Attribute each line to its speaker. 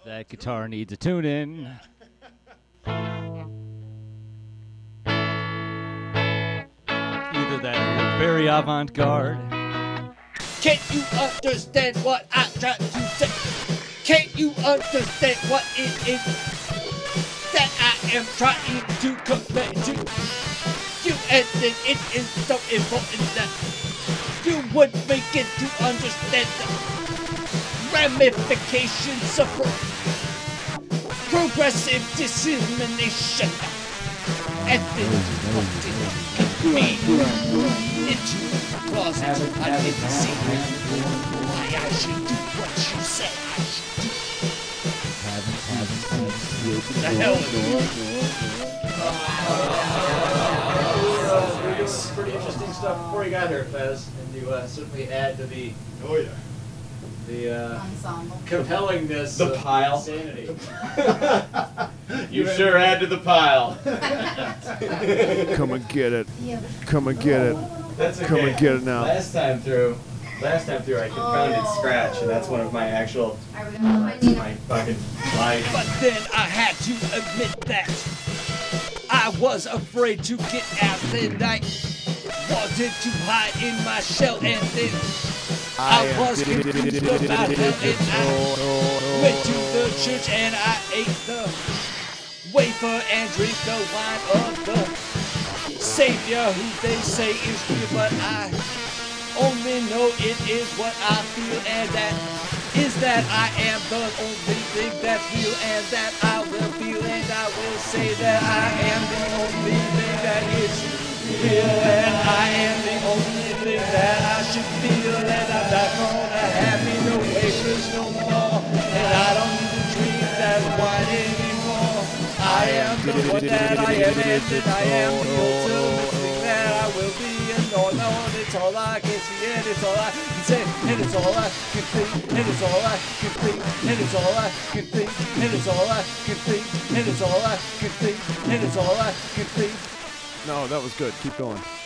Speaker 1: That guitar needs a tune-in. Either that or you're very avant-garde.
Speaker 2: Can't you understand what I try to say? Can't you understand what it is that I am trying to convey to you? And then it is so important that you would make it to understand the ramifications of progressive dissemination. And then what it can be into the closet. I didn't see why I should do what you say I should do. The hell with
Speaker 3: We're doing some pretty interesting stuff before you got here, Fez, and you certainly add to the
Speaker 4: Ensemble.
Speaker 3: compellingness
Speaker 5: The
Speaker 3: of
Speaker 5: pile.
Speaker 3: insanity.
Speaker 5: You sure add to the pile.
Speaker 6: Come and get it.
Speaker 4: Yeah.
Speaker 6: Come and get it.
Speaker 5: That's okay.
Speaker 6: Come and get it now.
Speaker 5: Last time through, I confounded
Speaker 4: Oh.
Speaker 5: Scratch, and that's one of my actual,
Speaker 4: Are we gonna play Nina?
Speaker 5: my fucking life.
Speaker 2: But then I had to admit that I was afraid to get out the night. Wanted to hide in my shell, and then I was confused about hell, and I went to the church and I ate the wafer and drank the wine of the Savior, who they say is real, but I only know it is what I feel, and that is that I am the only thing that's real, and that I will feel, and I will say that I am the only thing that is real, and I am the only thing that I should feel, and I'm not gonna have me no wafers no more, and I don't need to drink that wine anymore. I am the one that I am, and that I am the ultimate thing that I will be, and no, it's all I can see, and it's all I can say, and it's all I can think, and it's all I can think, and it's all I can think, and it's all I can think, and it's all I can think, and it's all I can think.
Speaker 6: No, that was good. Keep going.